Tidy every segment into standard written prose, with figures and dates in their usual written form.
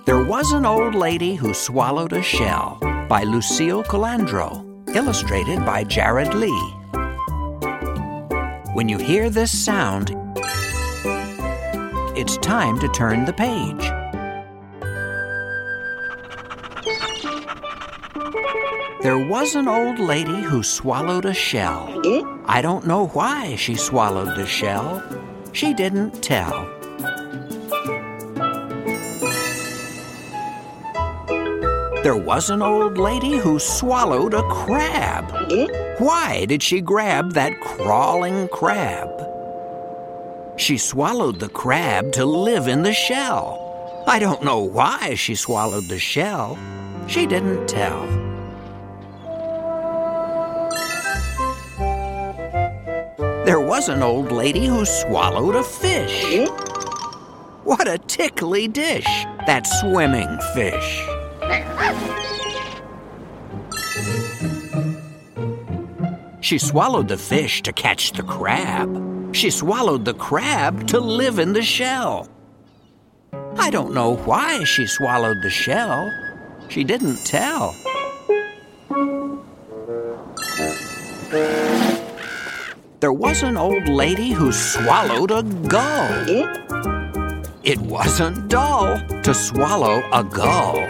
There was an old lady who swallowed a shell by Lucille Colandro, illustrated by Jared Lee. When you hear this sound, it's time to turn the page. There was an old lady who swallowed a shell. I don't know why she swallowed the shell. She didn't tell. There was an old lady who swallowed a crab. Why did she grab that crawling crab? She swallowed the crab to live in the shell. I don't know why she swallowed the shell. She didn't tell. There was an old lady who swallowed a fish. What a tickly dish, that swimming fish. She swallowed the fish to catch the crab. She swallowed the crab to live in the shell. I don't know why she swallowed the shell. She didn't tell. There was an old lady who swallowed a gull. It wasn't dull to swallow a gull.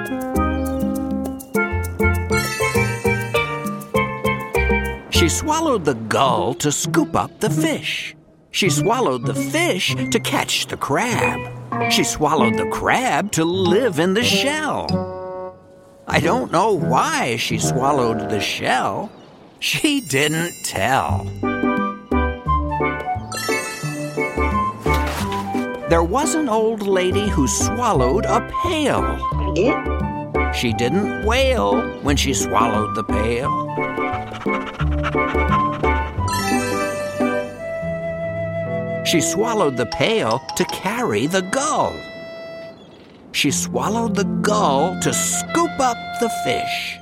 She swallowed the gull to scoop up the fish. She swallowed the fish to catch the crab. She swallowed the crab to live in the shell. I don't know why she swallowed the shell. She didn't tell. There was an old lady who swallowed a pail. She didn't wail when she swallowed the pail. She swallowed the pail to carry the gull. She swallowed the gull to scoop up the fish.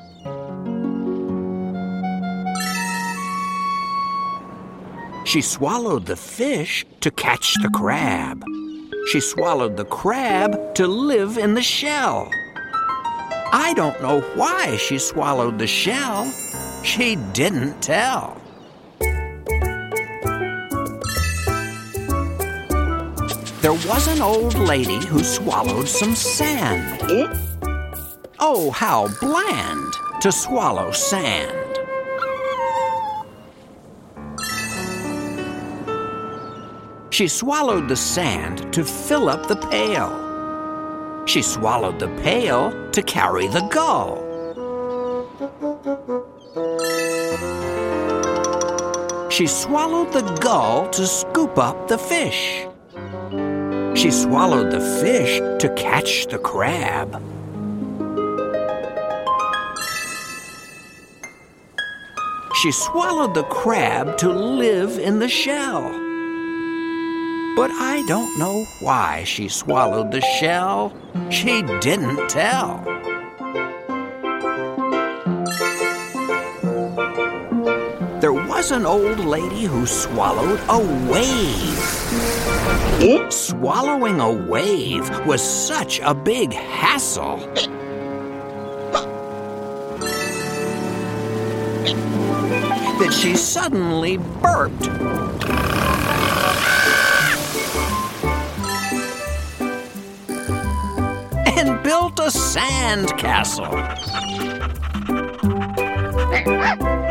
She swallowed the fish to catch the crab. She swallowed the crab to live in the shell. I don't know why she swallowed the shell. She didn't tell. There was an old lady who swallowed some sand. Oh, how bland to swallow sand. She swallowed the sand to fill up the pail. She swallowed the pail to carry the gull. She swallowed the gull to scoop up the fish. She swallowed the fish to catch the crab. She swallowed the crab to live in the shell. But I don't know why she swallowed the shell. She didn't tell. There was an old lady who swallowed a wave. Swallowing a wave was such a big hassle. That she suddenly burped. And built a sand castle.